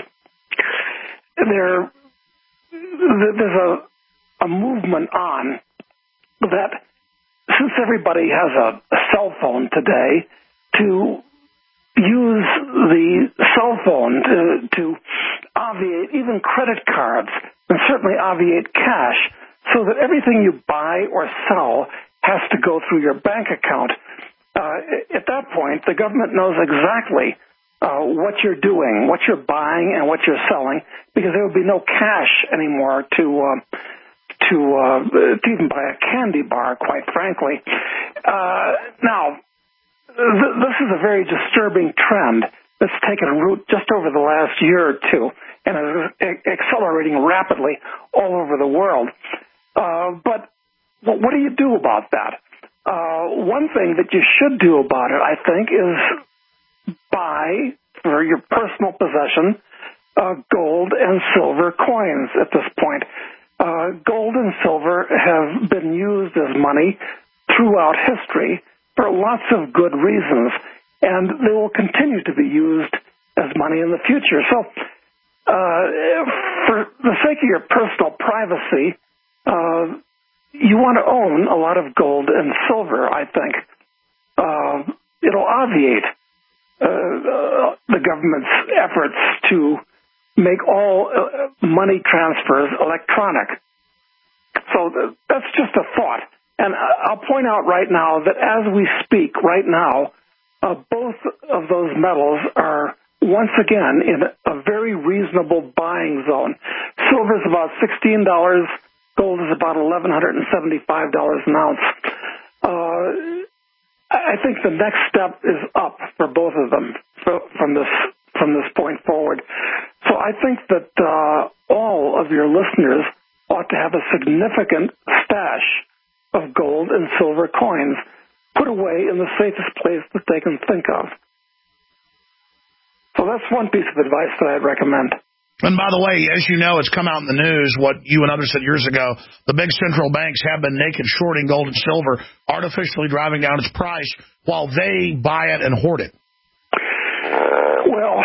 There, there's a, a movement on that since everybody has a, a cell phone today, to use the cell phone to, to obviate even credit cards and certainly obviate cash so that everything you buy or sell has to go through your bank account. Uh, at that point, the government knows exactly uh, what you're doing, what you're buying and what you're selling, because there will be no cash anymore to uh, to, uh, to even buy a candy bar, quite frankly. Uh, now, this is a very disturbing trend that's taken root just over the last year or two and is accelerating rapidly all over the world. Uh, but what do you do about that? Uh, one thing that you should do about it, I think, is buy for your personal possession uh, gold and silver coins at this point. Uh, gold and silver have been used as money throughout history for lots of good reasons, and they will continue to be used as money in the future. So, uh, for the sake of your personal privacy, uh, you want to own a lot of gold and silver, I think. Uh, it'll obviate uh, uh, the government's efforts to make all uh, money transfers electronic. So th- that's just a thought. And I'll point out right now that as we speak right now, uh, both of those metals are once again in a very reasonable buying zone. Silver is about sixteen dollars. Gold is about eleven seventy-five dollars an ounce. Uh, I think the next step is up for both of them from this from this point forward. So I think that uh, all of your listeners ought to have a significant stash of gold and silver coins put away in the safest place that they can think of. So that's one piece of advice that I'd recommend. And by the way, as you know, it's come out in the news what you and others said years ago. The big central banks have been naked shorting gold and silver, artificially driving down its price while they buy it and hoard it. Well,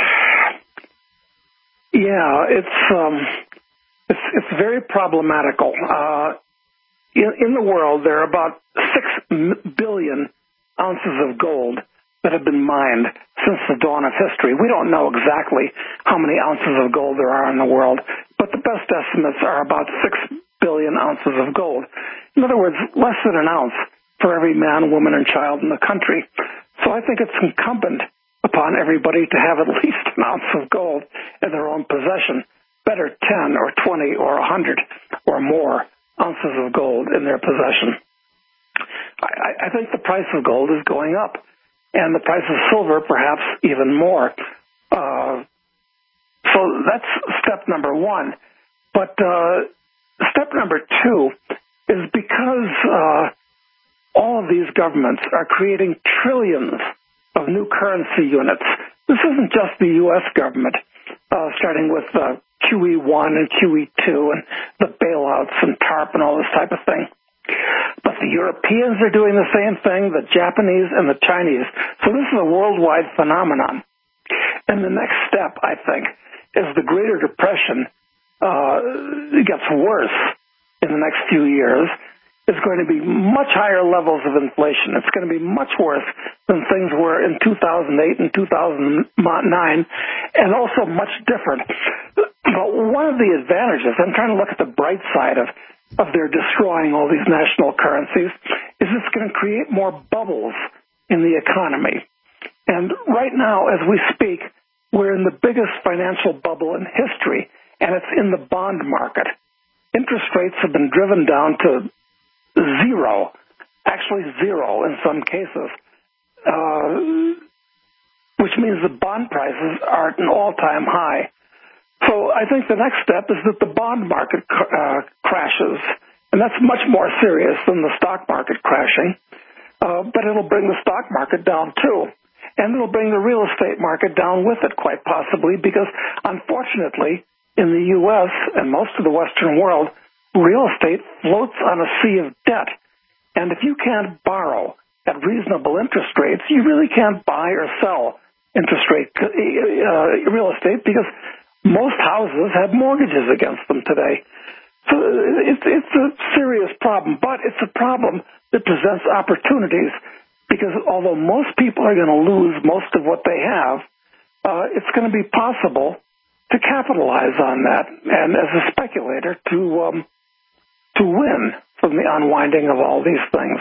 yeah, it's um, it's it's very problematical. Uh, in, in the world, there are about six billion ounces of gold that have been mined since the dawn of history. We don't know exactly how many ounces of gold there are in the world, but the best estimates are about six billion ounces of gold. In other words, less than an ounce for every man, woman, and child in the country. So I think it's incumbent upon everybody to have at least an ounce of gold in their own possession. Better ten or twenty or one hundred or more ounces of gold in their possession. I, I think the price of gold is going up, and the price of silver perhaps even more. Uh, so that's step number one. But uh, step number two is because uh, all of these governments are creating trillions of new currency units. This isn't just the U S government, uh, starting with uh, Q E one and Q E two and the bailouts and TARP and all this type of thing. But the Europeans are doing the same thing, the Japanese and the Chinese. So this is a worldwide phenomenon. And the next step, I think, is the Greater Depression uh, gets worse in the next few years. It's going to be much higher levels of inflation. It's going to be much worse than things were in two thousand eight and two thousand nine, and also much different. But one of the advantages, I'm trying to look at the bright side of of their destroying all these national currencies, is it's going to create more bubbles in the economy. And right now, as we speak, we're in the biggest financial bubble in history, and it's in the bond market. Interest rates have been driven down to zero, actually zero in some cases, uh, which means the bond prices are at an all-time high. So I think the next step is that the bond market uh, crashes, and that's much more serious than the stock market crashing, uh, but it'll bring the stock market down too, and it'll bring the real estate market down with it quite possibly, because unfortunately in the U S and most of the Western world, real estate floats on a sea of debt, and if you can't borrow at reasonable interest rates, you really can't buy or sell interest rate uh, real estate, because most houses have mortgages against them today. So it's, it's a serious problem, but it's a problem that presents opportunities, because although most people are going to lose most of what they have, uh, it's going to be possible to capitalize on that, and as a speculator to um, to win from the unwinding of all these things.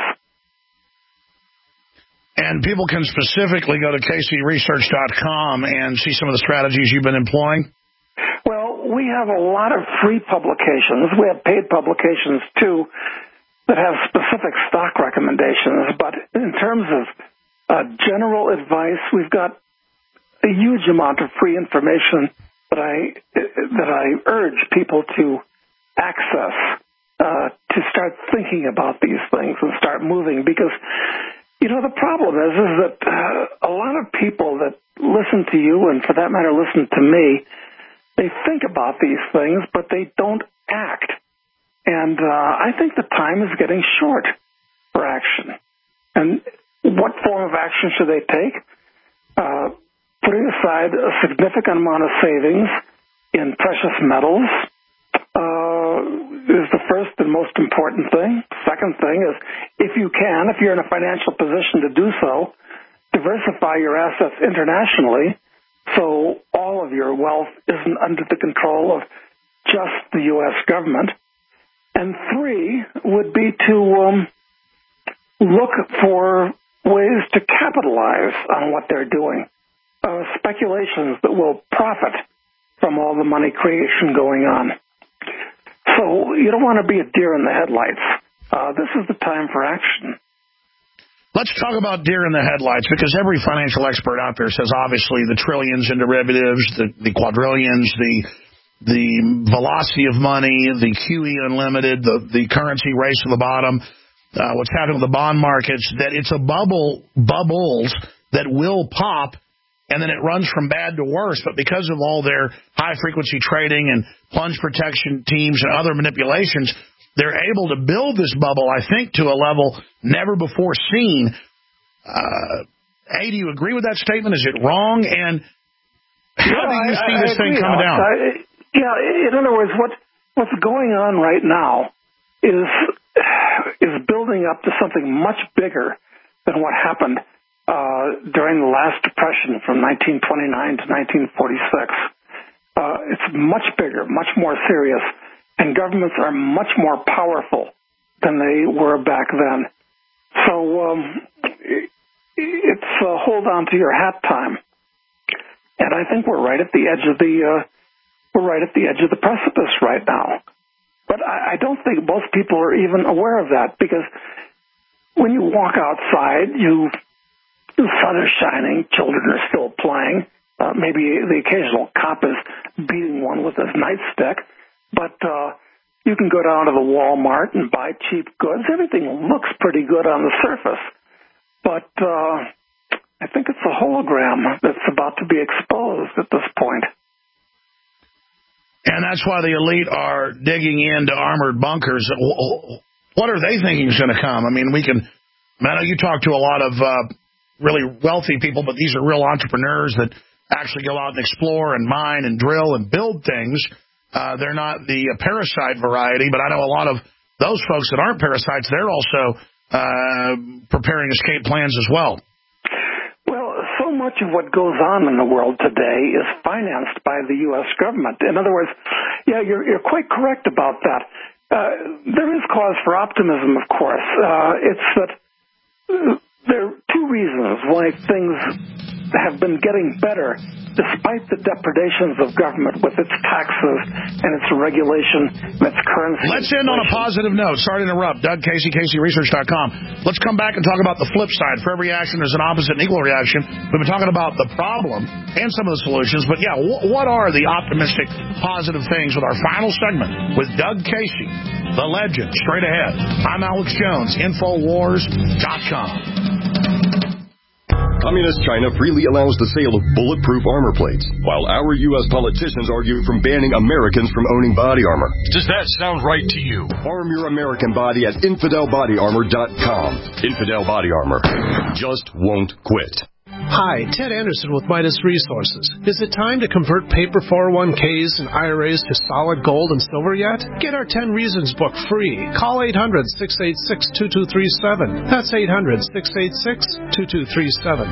And people can specifically go to K C research dot com and see some of the strategies you've been employing? Well, we have a lot of free publications. We have paid publications, too, that have specific stock recommendations. But in terms of uh, general advice, we've got a huge amount of free information that I that I urge people to access uh, to start thinking about these things and start moving. Because, you know, the problem is, is that uh, a lot of people that listen to you, and for that matter, listen to me, they think about these things, but they don't act. And uh, I think the time is getting short for action. And what form of action should they take? Uh, putting aside a significant amount of savings in precious metals uh, is the first and most important thing. Second thing is, if you can, if you're in a financial position to do so, diversify your assets internationally, so all of your wealth isn't under the control of just the U S government. And three would be to um, look for ways to capitalize on what they're doing, uh, speculations that will profit from all the money creation going on. So you don't want to be a deer in the headlights. Uh, this is the time for action. Let's talk about deer in the headlights, because every financial expert out there says, obviously, the trillions in derivatives, the, the quadrillions, the the velocity of money, the Q E unlimited, the, the currency race to the bottom, uh, what's happening with the bond markets, that it's a bubble, bubbles that will pop, and then it runs from bad to worse. But because of all their high-frequency trading and plunge protection teams and other manipulations, they're able to build this bubble, I think, to a level never before seen. Uh, A, do you agree with that statement? Is it wrong? And how yeah, do you I, see I, this I thing agree, coming Alex. down? I, yeah, in other words, what what's going on right now is is building up to something much bigger than what happened uh, during the last depression from nineteen twenty-nine to nineteen forty-six. Uh, it's much bigger, much more serious. And governments are much more powerful than they were back then. So um, it's uh, hold on to your hat time. And I think we're right at the edge of the uh, we're right at the edge of the precipice right now. But I, I don't think most people are even aware of that, because when you walk outside, you the sun is shining, children are still playing. Uh, maybe the occasional cop is beating one with his nightstick, but uh, you can go down to the Walmart and buy cheap goods. Everything looks pretty good on the surface, but uh, I think it's a hologram that's about to be exposed at this point. And that's why the elite are digging into armored bunkers. What are they thinking is going to come? I mean, we can, I know you talk to a lot of uh, really wealthy people, but these are real entrepreneurs that actually go out and explore and mine and drill and build things. Uh, they're not the uh, parasite variety, but I know a lot of those folks that aren't parasites, they're also uh, preparing escape plans as well. Well, so much of what goes on in the world today is financed by the U S government. In other words, yeah, you're, you're quite correct about that. Uh, there is cause for optimism, of course. Uh, it's that uh, there are two reasons why things have been getting better despite the depredations of government with its taxes and its regulation and its currency. Let's end on a positive note. Sorry to interrupt. Doug Casey, Casey Research dot com. Let's come back and talk about the flip side. For every action, there's an opposite and equal reaction. We've been talking about the problem and some of the solutions, but yeah, w- what are the optimistic, positive things with our final segment with Doug Casey, the legend, straight ahead. I'm Alex Jones, Infowars dot com. Communist China freely allows the sale of bulletproof armor plates, while our U S politicians argue from banning Americans from owning body armor. Does that sound right to you? Arm your American body at infidel body armor dot com. Infidel Body Armor just won't quit. Hi, Ted Anderson with Midas Resources. Is it time to convert paper four oh one k's and I R As to solid gold and silver yet? Get our ten Reasons book free. Call eight hundred, six eight six, two two three seven. That's eight hundred, six eight six, two two three seven.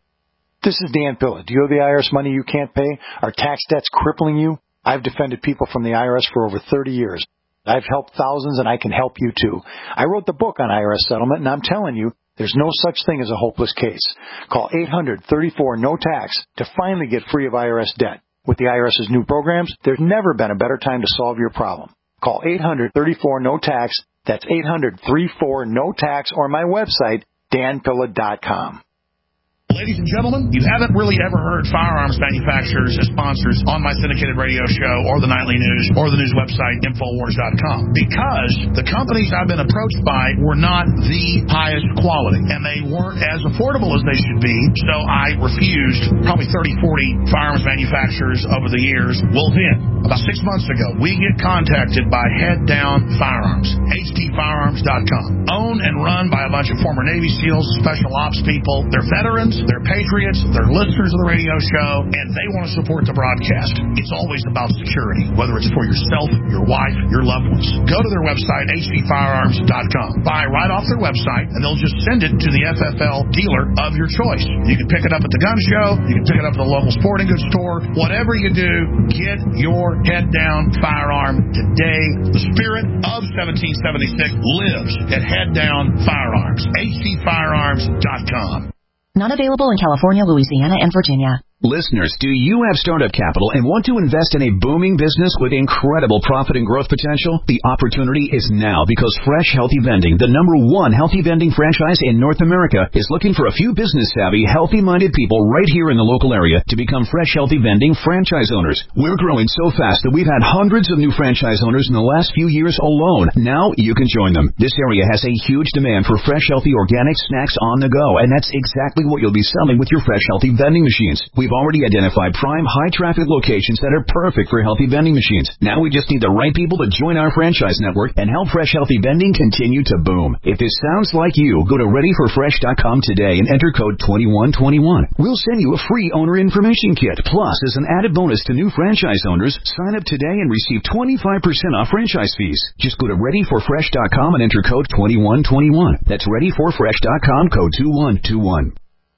This is Dan Pilla. Do you owe the I R S money you can't pay? Are tax debts crippling you? I've defended people from the I R S for over thirty years. I've helped thousands, and I can help you too. I wrote the book on I R S settlement, and I'm telling you, there's no such thing as a hopeless case. Call eight hundred, thirty-four, no tax to finally get free of I R S debt. With the IRS's new programs, there's never been a better time to solve your problem. Call eight hundred, thirty-four, no tax. That's eight hundred, thirty-four, no tax, or my website, dan pilla dot com. Ladies and gentlemen, you haven't really ever heard firearms manufacturers as sponsors on my syndicated radio show or the nightly news or the news website, Infowars dot com, because the companies I've been approached by were not the highest quality, and they weren't as affordable as they should be, so I refused probably thirty, forty firearms manufacturers over the years. Well then, about six months ago, we get contacted by Head Down Firearms, H D firearms dot com, owned and run by a bunch of former Navy SEALs, special ops people. They're veterans, they're patriots, they're listeners of the radio show, and they want to support the broadcast. It's always about security, whether it's for yourself, your wife, your loved ones. Go to their website, H D firearms dot com. Buy right off their website, and they'll just send it to the F F L dealer of your choice. You can pick it up at the gun show, you can pick it up at the local sporting goods store. Whatever you do, get your head down firearm today. The spirit of seventeen seventy-six lives at Head Down Firearms, H D firearms dot com. Not available in California, Louisiana, and Virginia. Listeners, do you have startup capital and want to invest in a booming business with incredible profit and growth potential? The opportunity is now, because Fresh Healthy Vending, the number one healthy vending franchise in North America, is looking for a few business-savvy, healthy-minded people right here in the local area to become Fresh Healthy Vending franchise owners. We're growing so fast that we've had hundreds of new franchise owners in the last few years alone. Now you can join them. This area has a huge demand for fresh, healthy, organic snacks on the go, and that's exactly what you'll be selling with your Fresh Healthy Vending machines. We've already identified prime high-traffic locations that are perfect for healthy vending machines. Now we just need the right people to join our franchise network and help Fresh Healthy Vending continue to boom. If this sounds like you, go to ready for fresh dot com today and enter code twenty-one twenty-one. We'll send you a free owner information kit. Plus, as an added bonus to new franchise owners, sign up today and receive twenty-five percent off franchise fees. Just go to ready for fresh dot com and enter code twenty-one twenty-one. That's ready for fresh dot com, code two one two one.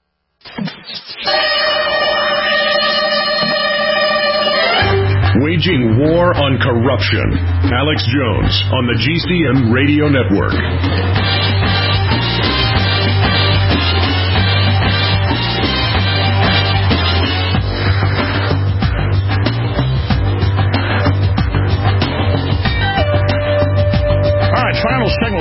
Waging war on corruption. Alex Jones on the G C M Radio Network. All right, final segment with Doug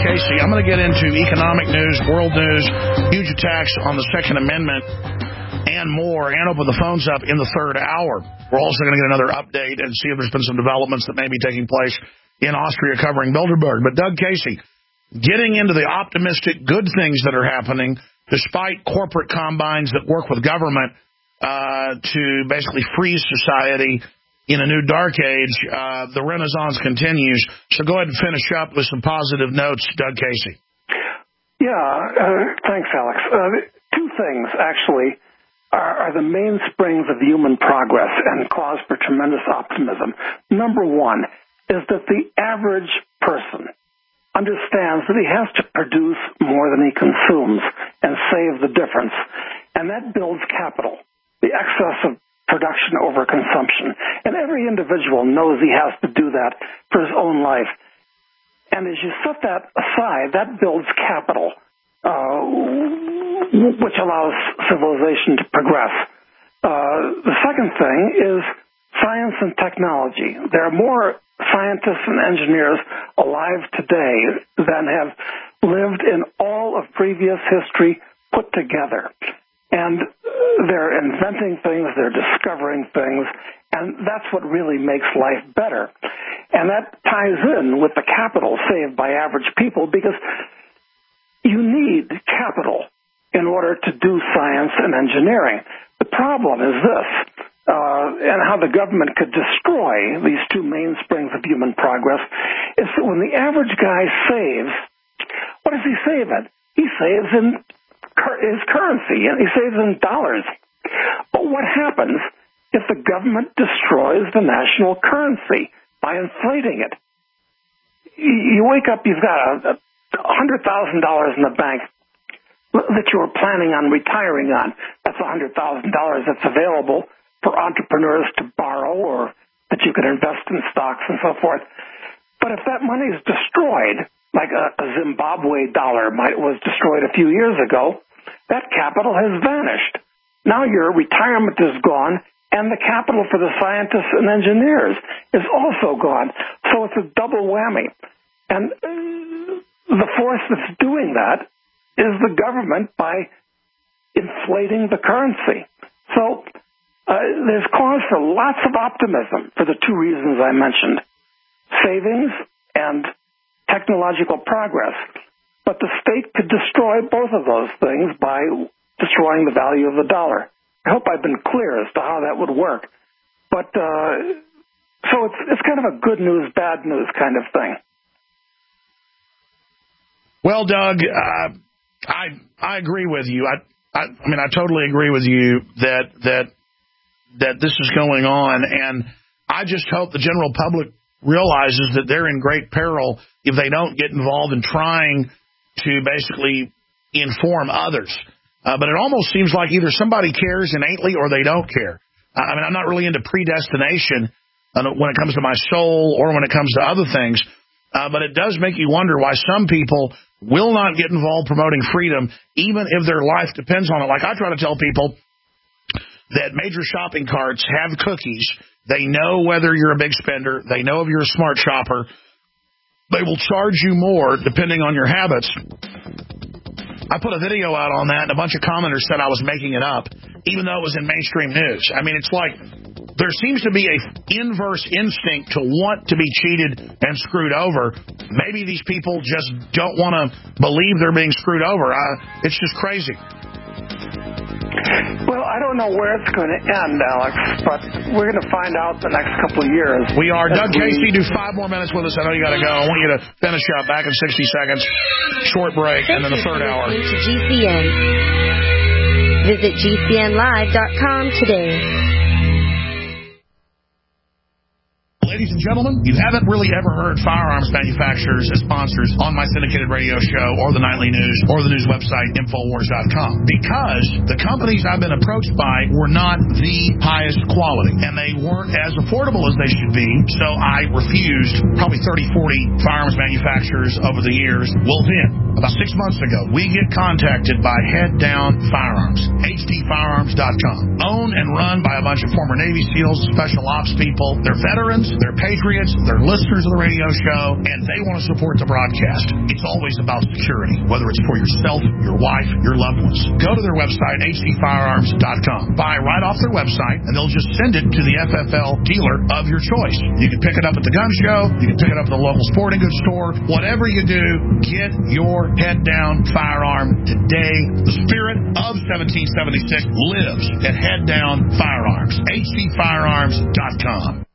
Casey. I'm going to get into economic news, world news, huge attacks on the Second Amendment, and more, and open the phones up in the third hour. We're also going to get another update and see if there's been some developments that may be taking place in Austria covering Bilderberg. But Doug Casey, getting into the optimistic, good things that are happening, despite corporate combines that work with government uh, to basically freeze society in a new dark age, uh, the renaissance continues. So go ahead and finish up with some positive notes, Doug Casey. Yeah, uh, thanks, Alex. Uh, two things, actually, are, are the mainsprings of human progress and cause for tremendous optimism. Number one is that the average person understands that he has to produce more than he consumes and save the difference. And that builds capital, the excess of production over consumption. And every individual knows he has to do that for his own life. And as you set that aside, that builds capital, uh, which allows civilization to progress. Uh, the second thing is science and technology. There are more scientists and engineers alive today than have lived in all of previous history put together. And they're inventing things, they're discovering things, and that's what really makes life better. And that ties in with the capital saved by average people, because you need capital in order to do science and engineering. The problem is this, uh, and how the government could destroy these two mainsprings of human progress, is that when the average guy saves, what does he save in? He saves in his currency, and he saves in dollars. But what happens if the government destroys the national currency by inflating it? You wake up, you've got a one hundred thousand dollars in the bank that you were planning on retiring on. That's one hundred thousand dollars that's available for entrepreneurs to borrow or that you could invest in stocks and so forth. But if that money is destroyed, like a, a Zimbabwe dollar might was destroyed a few years ago, that capital has vanished. Now your retirement is gone, and the capital for the scientists and engineers is also gone. So it's a double whammy. And the force that's doing that is the government by inflating the currency. So uh, there's cause for lots of optimism for the two reasons I mentioned, savings and technological progress. But the state could destroy both of those things by destroying the value of the dollar. I hope I've been clear as to how that would work. But uh, so it's it's kind of a good news, bad news kind of thing. Well, Doug, uh, I I agree with you. I, I I mean I totally agree with you that that that this is going on, and I just hope the general public realizes that they're in great peril if they don't get involved in trying to basically inform others. Uh, but it almost seems like either somebody cares innately or they don't care. I mean, I'm not really into predestination when it comes to my soul or when it comes to other things, uh, but it does make you wonder why some people will not get involved promoting freedom, even if their life depends on it. Like I try to tell people that major shopping carts have cookies. They know whether you're a big spender. They know if you're a smart shopper. They will charge you more depending on your habits. I put a video out on that, and a bunch of commenters said I was making it up, even though it was in mainstream news. I mean, it's like there seems to be a inverse instinct to want to be cheated and screwed over. Maybe these people just don't want to believe they're being screwed over. I, it's just crazy. Well, I don't know where it's going to end, Alex, but we're going to find out the next couple of years. We are. Doug Casey, do five more minutes with us. I know you got to go. I want you to finish up. Back in sixty seconds. Short break, and then the third hour. To G C N. Visit G C N live dot com today. Ladies and gentlemen, you haven't really ever heard firearms manufacturers as sponsors on my syndicated radio show or the nightly news or the news website Infowars dot com because the companies I've been approached by were not the highest quality and they weren't as affordable as they should be, so I refused probably thirty, forty firearms manufacturers over the years. Well then, about six months ago, we get contacted by Head Down Firearms, H D firearms dot com. Owned and run by a bunch of former Navy SEALs, special ops people. They're veterans, they're patriots, they're listeners of the radio show, and they want to support the broadcast. It's always about security, whether it's for yourself, your wife, your loved ones. Go to their website, H D firearms dot com. Buy right off their website, and they'll just send it to the F F L dealer of your choice. You can pick it up at the gun show, you can pick it up at the local sporting goods store. Whatever you do, get your head down firearm today. The spirit of seventeen seventy-six lives at Head Down Firearms. H D firearms dot com.